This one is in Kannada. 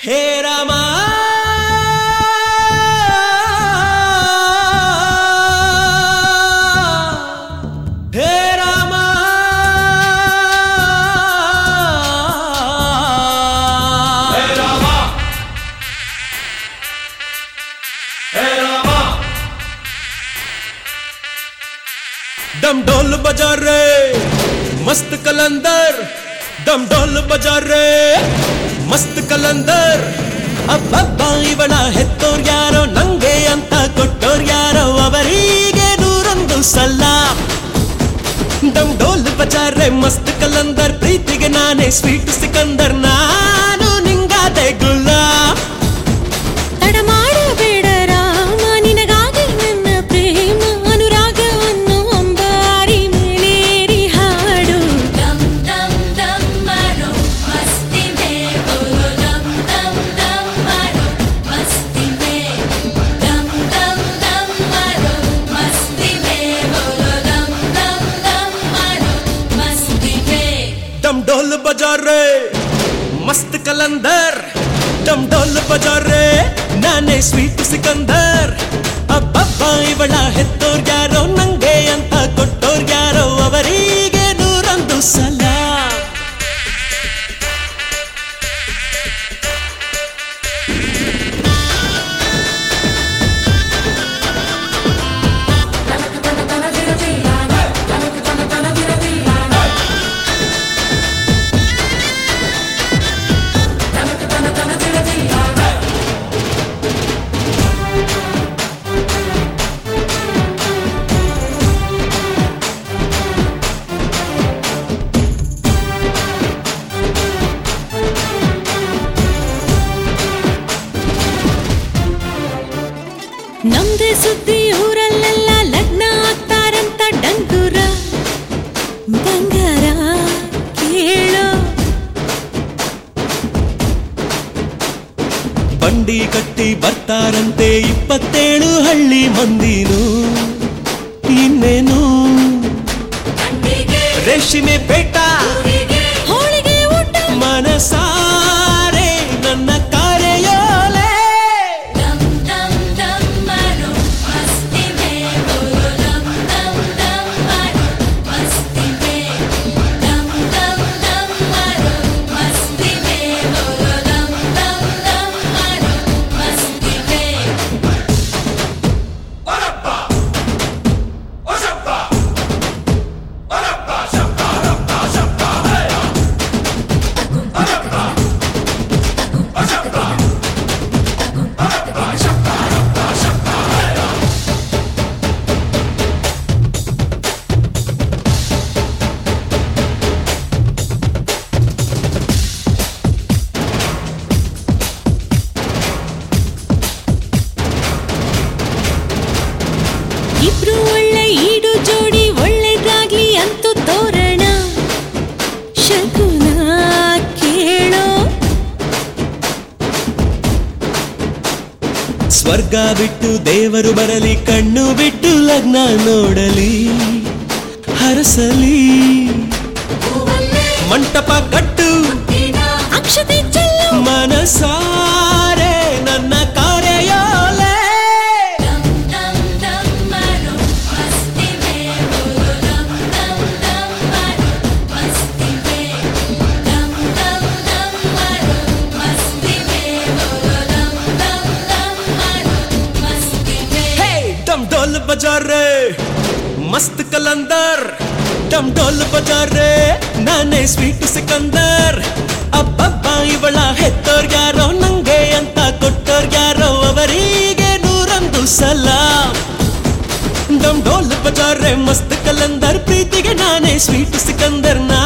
ಹೇ ರಾಮ ಹೇ ರಾಮ ಹೇ ರಾಮ ಹೇ ರಾಮ डम ढोल बजा रे मस्त कलंदर डम ढोल बजा रे मस्त कलंदर ಅಬ್ಬಬ್ಬಾ ಇವಳ ಹೆತ್ತೋರ್ ಯಾರೋ ನಂಗೆ ಅಂತ ಕೊಟ್ಟೋರ್ ಯಾರೋ ಅವರಿಗೆ ನೂರೊಂದು ಸಲ ಡಮ್ ಢೋಲ್ ಬಜಾರೆ ಮಸ್ತ್ ಕಲಂದರ್ ಪ್ರೀತಿಗೆ ನಾನೇ ಸ್ವೀಟ್ ಸಿಕಂದರ್ ನಾನು ನಿಂಗಾದೆ ಗುಲಾಬ್ ತಡ ಮಾಡಬೇಡ ರಾಮ ನಿನಗಾಗಿ ನನ್ನ ಪ್ರೇಮ ಅನುರಾಗವನ್ನು ಅಂಬಾರಿ ಮೇಲೇರಿ ಹಾಡು dum dum dum maro masti me bolo dum dum dum maro masti me dum dum dum maro masti me bolo dum dum dum maro masti me डम ढोल बजा रे मस्त कलंदर डम ढोल बजा रे नाने ಸ್ವೀಟ್ ಸಿಕಂದರ್ ಅಬ್ಬಬ್ಬಾ ಇವಳ ಹೆತ್ತೋರ್ ಯಾರೋ ನಂಗೆ ಅಂತ ಕೊಟ್ಟೋರ್ ಯಾರೋ ಅವರಿಗೆ ನೂರೊಂದು ಸಲ ನಮ್ದೇ ಸುದ್ದಿ ಊರಲ್ಲೆಲ್ಲ ಲಗ್ನ ಆಗ್ತಾರಂತ ಡಂಗೂರ ಬಂಗಾರ ಕೇಳೋ ಬಂಡಿ ಕಟ್ಟಿ ಬರ್ತಾರಂತೆ 27 ಹಳ್ಳಿ ಮಂದಿನು ಇನ್ನೇನು ರೇಷ್ಮೆ ಪೇಟ ಹೋಳಿಗೆ ಊಟ ಮನಸಾರೆ ನನ್ನ ಕಾರ್ಯೋಲೆ dum dum dum maro masti me bolo dum dum dum maro masti me dum dum dum maro masti me bolo dum dum dum maro masti me ಇಬ್ರು ಒಳ್ಳೆ ಈಡು ಜೋಡಿ ಒಳ್ಳೆದಾಗ್ಲಿ ಅಂತೂ ತೋರಣ ಶಕುನ ಕೇಳೋ ಸ್ವರ್ಗ ಬಿಟ್ಟು ದೇವರು ಬರಲಿ ಕಣ್ಣು ಬಿಟ್ಟು ಲಗ್ನ ನೋಡಲಿ ಹರಸಲಿ ಮಂಟಪ ಕಟ್ಟು ಅಕ್ಷತೆ ಚೆಲ್ಲು ಮನಸಾರೆ ನನ್ನ ಕಾರ್ಯೋಲೆ dum dum dum maro masti me bolo dum dum dum maro masti me dum dum dum maro masti me bolo dum dum dum maro masti me हे डम ढोल बजा रे मस्त कलंदर डम ढोल बजा रे नाने ಸ್ವೀಟ್ ಸಿಕಂದರ್ ಅಬ್ಬಬ್ಬಾ ಇವಳ ಹೆತ್ತೋರ್ ಯಾರೋ ನಂಗೆ ಅಂತ ಕೊಟ್ಟೋರ್ ಯಾರೋ ಅವರಿಗೆ ನೂರೊಂದು ಸಲ डम ढोल बजा रे मस्त कलंदर ಪ್ರೀತಿಗೆ ನಾನೇ ಸ್ವೀಟ್ ಸಿಕಂದರ್